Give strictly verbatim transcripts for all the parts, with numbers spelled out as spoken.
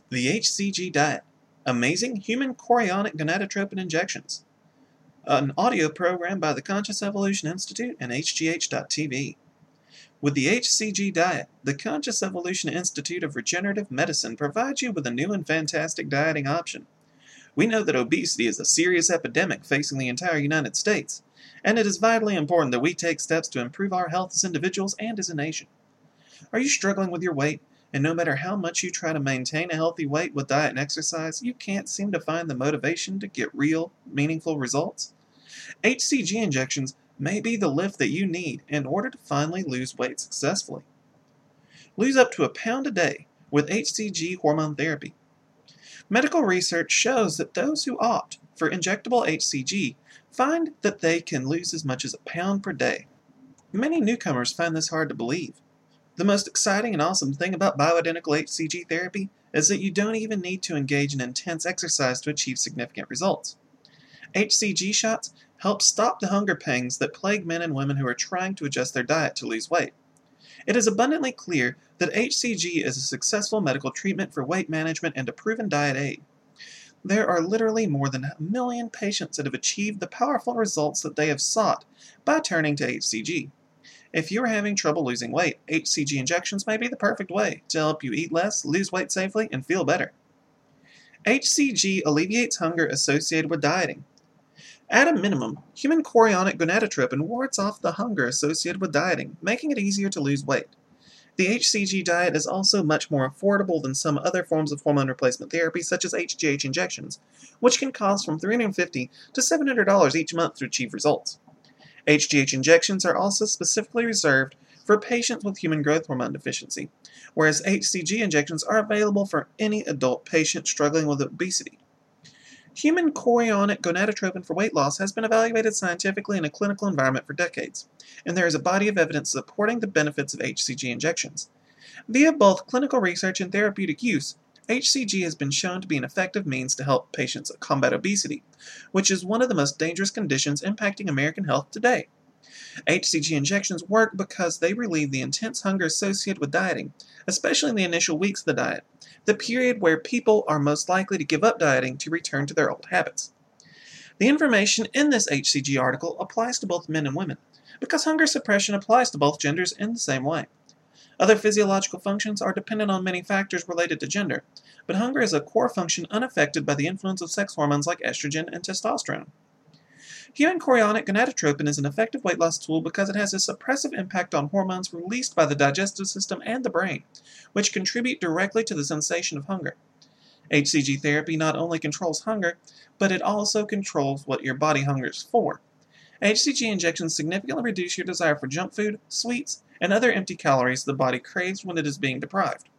The H C G Diet, Amazing Human Chorionic Gonadotropin Injections, an audio program by the Conscious Evolution Institute and H G H dot T V. With the H C G Diet, the Conscious Evolution Institute of Regenerative Medicine provides you with a new and fantastic dieting option. We know that obesity is a serious epidemic facing the entire United States, and it is vitally important that we take steps to improve our health as individuals and as a nation. Are you struggling with your weight? And no matter how much you try to maintain a healthy weight with diet and exercise, you can't seem to find the motivation to get real, meaningful results? H C G injections may be the lift that you need in order to finally lose weight successfully. Lose up to a pound a day with H C G hormone therapy. Medical research shows that those who opt for injectable H C G find that they can lose as much as a pound per day. Many newcomers find this hard to believe. The most exciting and awesome thing about bioidentical H C G therapy is that you don't even need to engage in intense exercise to achieve significant results. H C G shots help stop the hunger pangs that plague men and women who are trying to adjust their diet to lose weight. It is abundantly clear that H C G is a successful medical treatment for weight management and a proven diet aid. There are literally more than a million patients that have achieved the powerful results that they have sought by turning to H C G. If you are having trouble losing weight, H C G injections may be the perfect way to help you eat less, lose weight safely, and feel better. H C G alleviates hunger associated with dieting. At a minimum, human chorionic gonadotropin wards off the hunger associated with dieting, making it easier to lose weight. The H C G diet is also much more affordable than some other forms of hormone replacement therapy, such as H G H injections, which can cost from three hundred fifty dollars to seven hundred dollars each month to achieve results. H G H injections are also specifically reserved for patients with human growth hormone deficiency, whereas H C G injections are available for any adult patient struggling with obesity. Human chorionic gonadotropin for weight loss has been evaluated scientifically in a clinical environment for decades, and there is a body of evidence supporting the benefits of H C G injections. Via both clinical research and therapeutic use, H C G has been shown to be an effective means to help patients combat obesity, which is one of the most dangerous conditions impacting American health today. H C G injections work because they relieve the intense hunger associated with dieting, especially in the initial weeks of the diet, the period where people are most likely to give up dieting to return to their old habits. The information in this H C G article applies to both men and women, because hunger suppression applies to both genders in the same way. Other physiological functions are dependent on many factors related to gender, but hunger is a core function unaffected by the influence of sex hormones like estrogen and testosterone. Human chorionic gonadotropin is an effective weight loss tool because it has a suppressive impact on hormones released by the digestive system and the brain, which contribute directly to the sensation of hunger. H C G therapy not only controls hunger, but it also controls what your body hungers for. H C G injections significantly reduce your desire for junk food, sweets, and other empty calories the body craves when it is being deprived.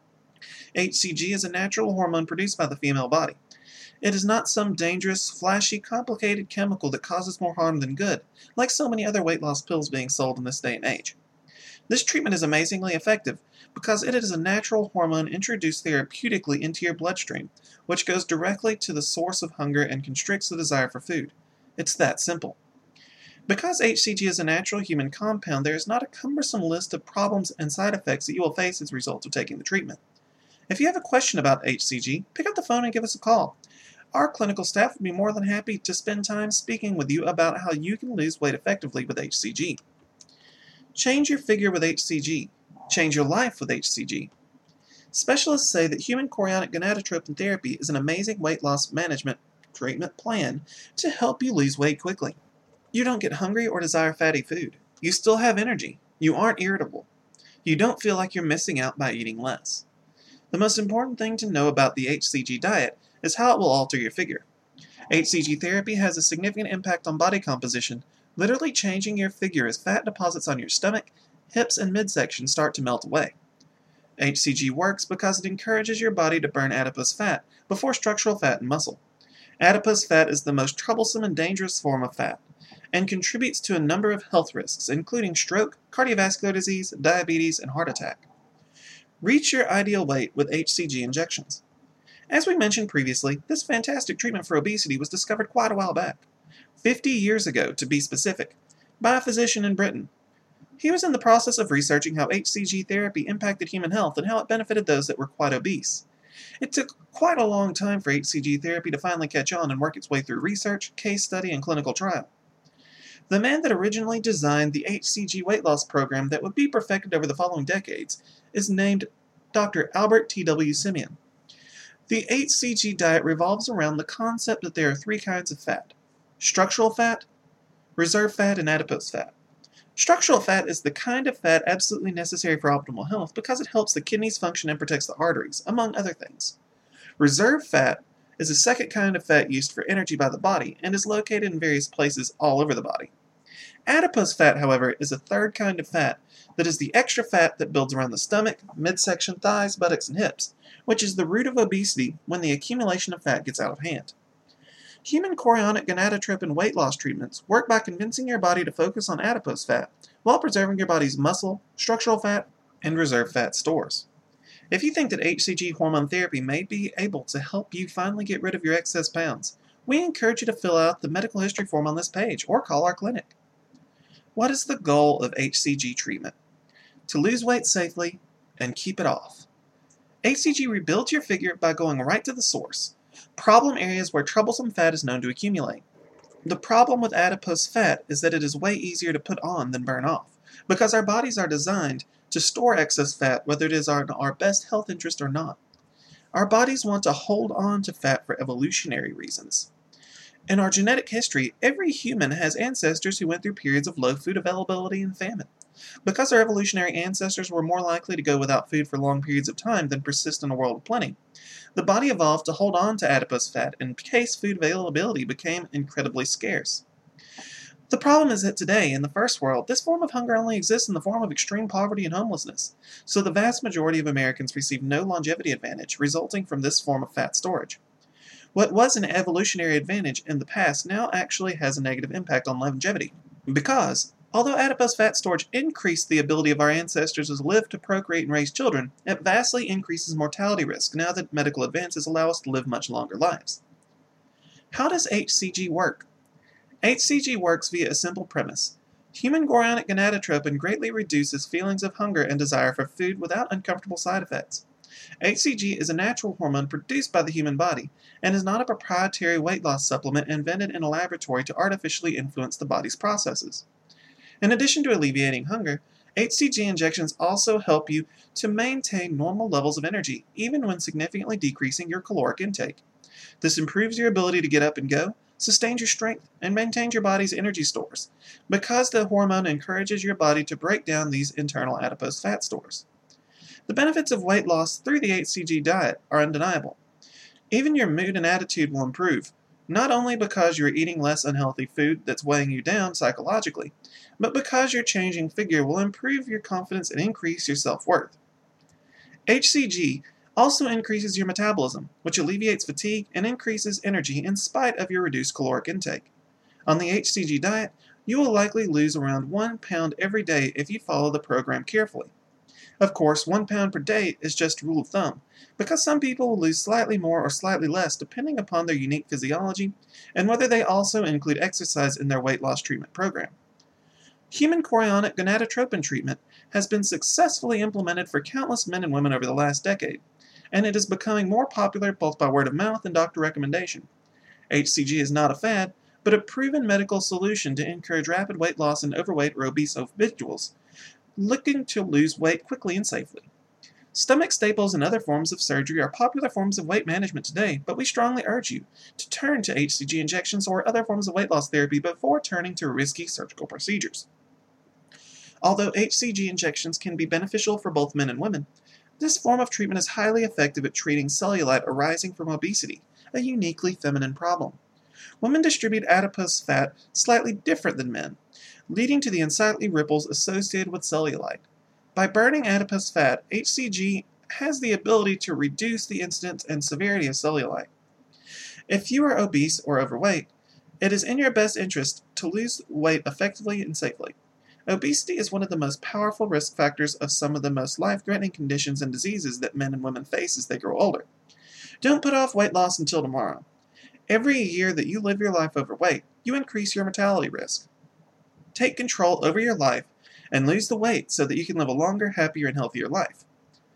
H C G is a natural hormone produced by the female body. It is not some dangerous, flashy, complicated chemical that causes more harm than good, like so many other weight loss pills being sold in this day and age. This treatment is amazingly effective because it is a natural hormone introduced therapeutically into your bloodstream, which goes directly to the source of hunger and constricts the desire for food. It's that simple. Because H C G is a natural human compound, there is not a cumbersome list of problems and side effects that you will face as a result of taking the treatment. If you have a question about H C G, pick up the phone and give us a call. Our clinical staff would be more than happy to spend time speaking with you about how you can lose weight effectively with H C G. Change your figure with H C G. Change your life with H C G. Specialists say that human chorionic gonadotropin therapy is an amazing weight loss management treatment plan to help you lose weight quickly. You don't get hungry or desire fatty food. You still have energy. You aren't irritable. You don't feel like you're missing out by eating less. The most important thing to know about the H C G diet is how it will alter your figure. H C G therapy has a significant impact on body composition, literally changing your figure as fat deposits on your stomach, hips, and midsection start to melt away. H C G works because it encourages your body to burn adipose fat before structural fat and muscle. Adipose fat is the most troublesome and dangerous form of fat, and contributes to a number of health risks, including stroke, cardiovascular disease, diabetes, and heart attack. Reach your ideal weight with H C G injections. As we mentioned previously, this fantastic treatment for obesity was discovered quite a while back, fifty years ago to be specific, by a physician in Britain. He was in the process of researching how H C G therapy impacted human health and how it benefited those that were quite obese. It took quite a long time for H C G therapy to finally catch on and work its way through research, case study, and clinical trial. The man that originally designed the H C G weight loss program that would be perfected over the following decades is named Doctor Albert T W Simeon. The H C G diet revolves around the concept that there are three kinds of fat: structural fat, reserve fat, and adipose fat. Structural fat is the kind of fat absolutely necessary for optimal health because it helps the kidneys function and protects the arteries, among other things. Reserve fat is a second kind of fat used for energy by the body and is located in various places all over the body. Adipose fat, however, is a third kind of fat that is the extra fat that builds around the stomach, midsection, thighs, buttocks, and hips, which is the root of obesity when the accumulation of fat gets out of hand. Human chorionic gonadotropin weight loss treatments work by convincing your body to focus on adipose fat while preserving your body's muscle, structural fat, and reserve fat stores. If you think that H C G hormone therapy may be able to help you finally get rid of your excess pounds, we encourage you to fill out the medical history form on this page or call our clinic. What is the goal of H C G treatment? To lose weight safely and keep it off. H C G rebuilds your figure by going right to the source, problem areas where troublesome fat is known to accumulate. The problem with adipose fat is that it is way easier to put on than burn off, because our bodies are designed to store excess fat whether it is in our best health interest or not. Our bodies want to hold on to fat for evolutionary reasons. In our genetic history, every human has ancestors who went through periods of low food availability and famine. Because our evolutionary ancestors were more likely to go without food for long periods of time than persist in a world of plenty, the body evolved to hold on to adipose fat in case food availability became incredibly scarce. The problem is that today, in the first world, this form of hunger only exists in the form of extreme poverty and homelessness, so the vast majority of Americans receive no longevity advantage resulting from this form of fat storage. What was an evolutionary advantage in the past now actually has a negative impact on longevity, because although adipose fat storage increased the ability of our ancestors to live, to procreate, and raise children, it vastly increases mortality risk now that medical advances allow us to live much longer lives. How does H C G work? H C G works via a simple premise. Human chorionic gonadotropin greatly reduces feelings of hunger and desire for food without uncomfortable side effects. H C G is a natural hormone produced by the human body and is not a proprietary weight loss supplement invented in a laboratory to artificially influence the body's processes. In addition to alleviating hunger, H C G injections also help you to maintain normal levels of energy, even when significantly decreasing your caloric intake. This improves your ability to get up and go, sustains your strength, and maintains your body's energy stores, because the hormone encourages your body to break down these internal adipose fat stores. The benefits of weight loss through the H C G diet are undeniable. Even your mood and attitude will improve, not only because you are eating less unhealthy food that's weighing you down psychologically, but because your changing figure will improve your confidence and increase your self-worth. H C G also increases your metabolism, which alleviates fatigue and increases energy in spite of your reduced caloric intake. On the H C G diet, you will likely lose around one pound every day if you follow the program carefully. Of course, one pound per day is just a rule of thumb, because some people will lose slightly more or slightly less depending upon their unique physiology and whether they also include exercise in their weight loss treatment program. Human chorionic gonadotropin treatment has been successfully implemented for countless men and women over the last decade, and it is becoming more popular both by word of mouth and doctor recommendation. H C G is not a fad, but a proven medical solution to encourage rapid weight loss in overweight or obese individuals looking to lose weight quickly and safely. Stomach staples and other forms of surgery are popular forms of weight management today, but we strongly urge you to turn to H C G injections or other forms of weight loss therapy before turning to risky surgical procedures. Although H C G injections can be beneficial for both men and women, this form of treatment is highly effective at treating cellulite arising from obesity, a uniquely feminine problem. Women distribute adipose fat slightly different than men, leading to the unsightly ripples associated with cellulite. By burning adipose fat, H C G has the ability to reduce the incidence and severity of cellulite. If you are obese or overweight, it is in your best interest to lose weight effectively and safely. Obesity is one of the most powerful risk factors of some of the most life-threatening conditions and diseases that men and women face as they grow older. Don't put off weight loss until tomorrow. Every year that you live your life overweight, you increase your mortality risk. Take control over your life and lose the weight so that you can live a longer, happier, and healthier life.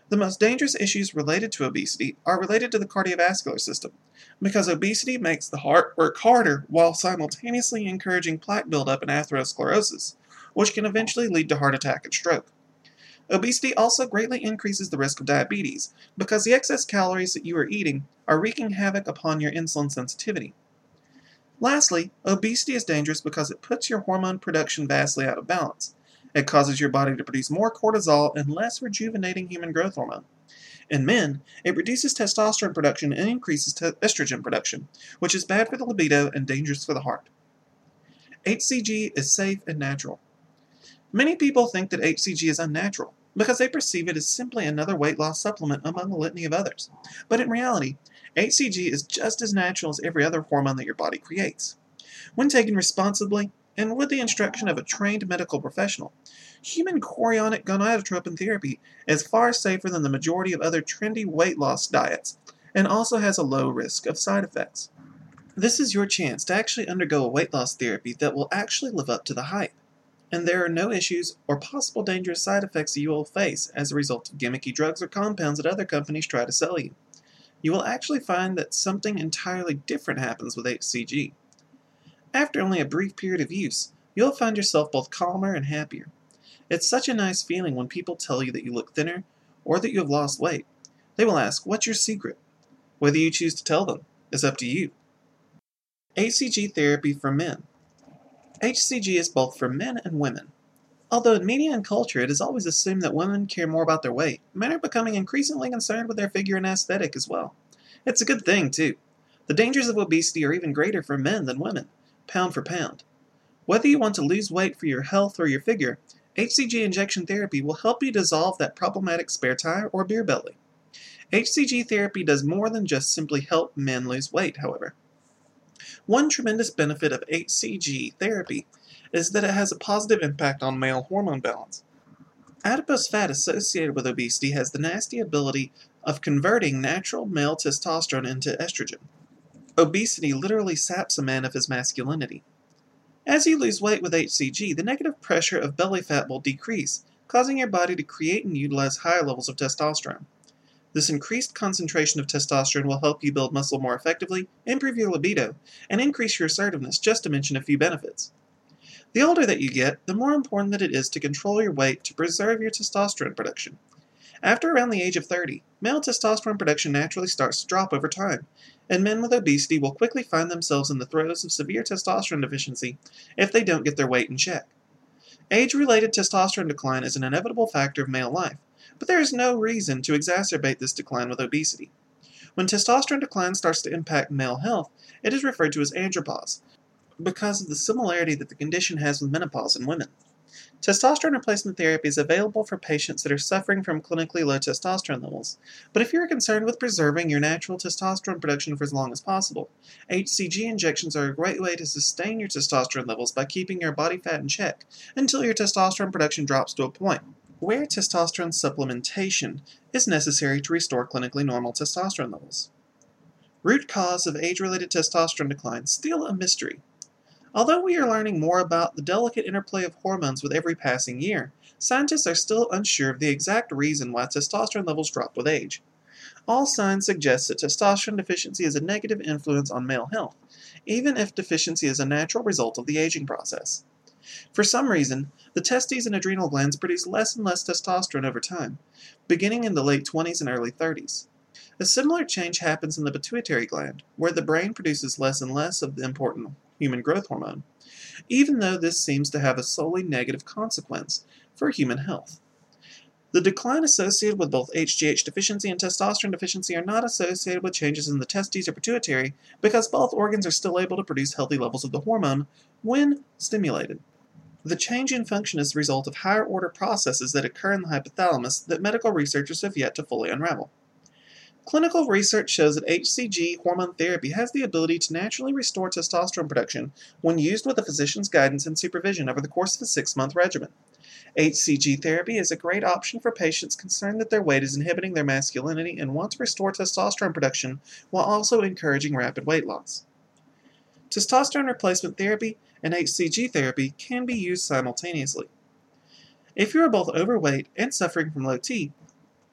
The most dangerous issues related to obesity are related to the cardiovascular system, because obesity makes the heart work harder while simultaneously encouraging plaque buildup and atherosclerosis, which can eventually lead to heart attack and stroke. Obesity also greatly increases the risk of diabetes, because the excess calories that you are eating are wreaking havoc upon your insulin sensitivity. Lastly, obesity is dangerous because it puts your hormone production vastly out of balance. It causes your body to produce more cortisol and less rejuvenating human growth hormone. In men, it reduces testosterone production and increases te- estrogen production, which is bad for the libido and dangerous for the heart. H C G is safe and natural. Many people think that H C G is unnatural because they perceive it as simply another weight loss supplement among a litany of others. But in reality, H C G is just as natural as every other hormone that your body creates. When taken responsibly, and with the instruction of a trained medical professional, human chorionic gonadotropin therapy is far safer than the majority of other trendy weight loss diets, and also has a low risk of side effects. This is your chance to actually undergo a weight loss therapy that will actually live up to the hype, and there are no issues or possible dangerous side effects that you will face as a result of gimmicky drugs or compounds that other companies try to sell you. You will actually find that something entirely different happens with H C G. After only a brief period of use, you'll find yourself both calmer and happier. It's such a nice feeling when people tell you that you look thinner or that you have lost weight. They will ask, "What's your secret?" Whether you choose to tell them is up to you. H C G therapy for men. H C G is both for men and women. Although in media and culture it is always assumed that women care more about their weight, men are becoming increasingly concerned with their figure and aesthetic as well. It's a good thing, too. The dangers of obesity are even greater for men than women, pound for pound. Whether you want to lose weight for your health or your figure, H C G injection therapy will help you dissolve that problematic spare tire or beer belly. H C G therapy does more than just simply help men lose weight, however. One tremendous benefit of H C G therapy is that it has a positive impact on male hormone balance. Adipose fat associated with obesity has the nasty ability of converting natural male testosterone into estrogen. Obesity literally saps a man of his masculinity. As you lose weight with H C G, the negative pressure of belly fat will decrease, causing your body to create and utilize higher levels of testosterone. This increased concentration of testosterone will help you build muscle more effectively, improve your libido, and increase your assertiveness, just to mention a few benefits. The older that you get, the more important that it is to control your weight to preserve your testosterone production. After around the age of thirty, male testosterone production naturally starts to drop over time, and men with obesity will quickly find themselves in the throes of severe testosterone deficiency if they don't get their weight in check. Age-related testosterone decline is an inevitable factor of male life, but there is no reason to exacerbate this decline with obesity. When testosterone decline starts to impact male health, it is referred to as andropause, because of the similarity that the condition has with menopause in women. Testosterone replacement therapy is available for patients that are suffering from clinically low testosterone levels, but if you are concerned with preserving your natural testosterone production for as long as possible, H C G injections are a great way to sustain your testosterone levels by keeping your body fat in check until your testosterone production drops to a point where testosterone supplementation is necessary to restore clinically normal testosterone levels. Root cause of age-related testosterone decline is still a mystery. Although we are learning more about the delicate interplay of hormones with every passing year, scientists are still unsure of the exact reason why testosterone levels drop with age. All signs suggest that testosterone deficiency is a negative influence on male health, even if deficiency is a natural result of the aging process. For some reason, the testes and adrenal glands produce less and less testosterone over time, beginning in the late twenties and early thirties. A similar change happens in the pituitary gland, where the brain produces less and less of the important human growth hormone, even though this seems to have a solely negative consequence for human health. The decline associated with both H G H deficiency and testosterone deficiency are not associated with changes in the testes or pituitary because both organs are still able to produce healthy levels of the hormone when stimulated. The change in function is the result of higher-order processes that occur in the hypothalamus that medical researchers have yet to fully unravel. Clinical research shows that H C G hormone therapy has the ability to naturally restore testosterone production when used with a physician's guidance and supervision over the course of a six-month regimen. H C G therapy is a great option for patients concerned that their weight is inhibiting their masculinity and want to restore testosterone production while also encouraging rapid weight loss. Testosterone replacement therapy and H C G therapy can be used simultaneously. If you are both overweight and suffering from low T,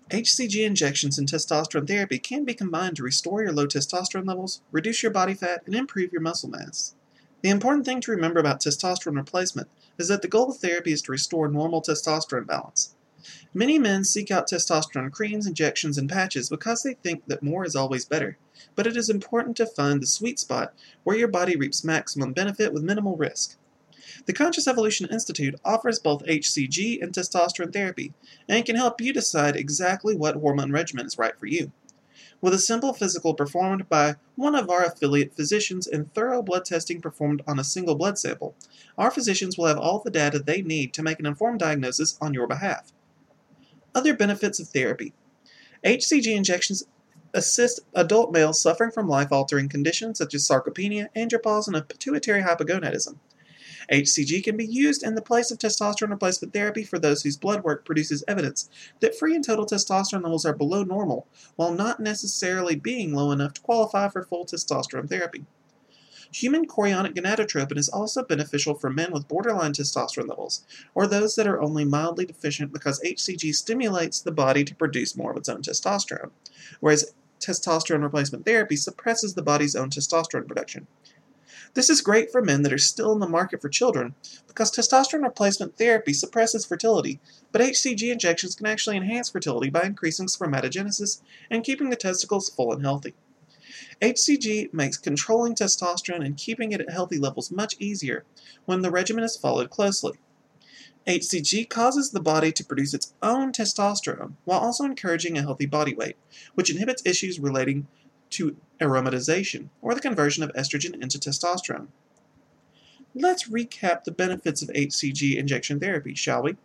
H C G injections and testosterone therapy can be combined to restore your low testosterone levels, reduce your body fat, and improve your muscle mass. The important thing to remember about testosterone replacement is that the goal of therapy is to restore normal testosterone balance. Many men seek out testosterone creams, injections, and patches because they think that more is always better, but it is important to find the sweet spot where your body reaps maximum benefit with minimal risk. The Conscious Evolution Institute offers both H C G and testosterone therapy, and can help you decide exactly what hormone regimen is right for you. With a simple physical performed by one of our affiliate physicians and thorough blood testing performed on a single blood sample, our physicians will have all the data they need to make an informed diagnosis on your behalf. Other benefits of therapy. H C G injections assist adult males suffering from life-altering conditions such as sarcopenia, andropause, and pituitary hypogonadism. H C G can be used in the place of testosterone replacement therapy for those whose blood work produces evidence that free and total testosterone levels are below normal, while not necessarily being low enough to qualify for full testosterone therapy. Human chorionic gonadotropin is also beneficial for men with borderline testosterone levels, or those that are only mildly deficient because H C G stimulates the body to produce more of its own testosterone, whereas testosterone replacement therapy suppresses the body's own testosterone production. This is great for men that are still in the market for children because testosterone replacement therapy suppresses fertility, but H C G injections can actually enhance fertility by increasing spermatogenesis and keeping the testicles full and healthy. H C G makes controlling testosterone and keeping it at healthy levels much easier when the regimen is followed closely. H C G causes the body to produce its own testosterone while also encouraging a healthy body weight, which inhibits issues relating to aromatization, or the conversion of estrogen into testosterone. Let's recap the benefits of H C G injection therapy, shall we?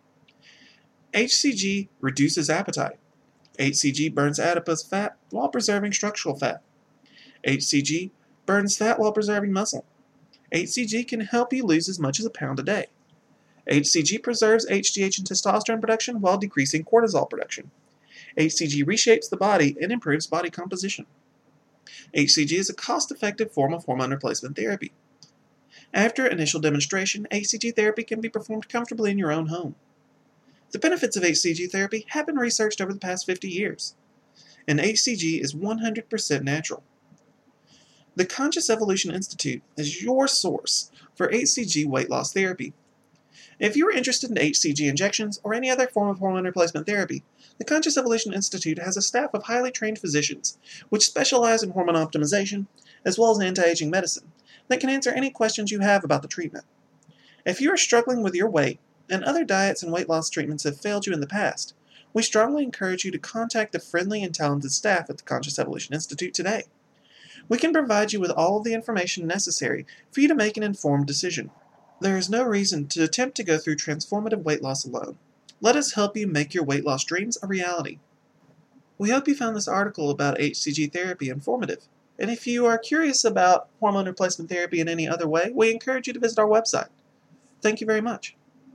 H C G reduces appetite. H C G burns adipose fat while preserving structural fat. H C G burns fat while preserving muscle. H C G can help you lose as much as a pound a day. H C G preserves H G H and testosterone production while decreasing cortisol production. H C G reshapes the body and improves body composition. H C G is a cost-effective form of hormone replacement therapy. After initial demonstration, H C G therapy can be performed comfortably in your own home. The benefits of H C G therapy have been researched over the past fifty years, and H C G is one hundred percent natural. The Conscious Evolution Institute is your source for H C G weight loss therapy. If you are interested in H C G injections or any other form of hormone replacement therapy, the Conscious Evolution Institute has a staff of highly trained physicians which specialize in hormone optimization as well as anti-aging medicine that can answer any questions you have about the treatment. If you are struggling with your weight and other diets and weight loss treatments have failed you in the past, we strongly encourage you to contact the friendly and talented staff at the Conscious Evolution Institute today. We can provide you with all of the information necessary for you to make an informed decision. There is no reason to attempt to go through transformative weight loss alone. Let us help you make your weight loss dreams a reality. We hope you found this article about H C G therapy informative. And if you are curious about hormone replacement therapy in any other way, we encourage you to visit our website. Thank you very much.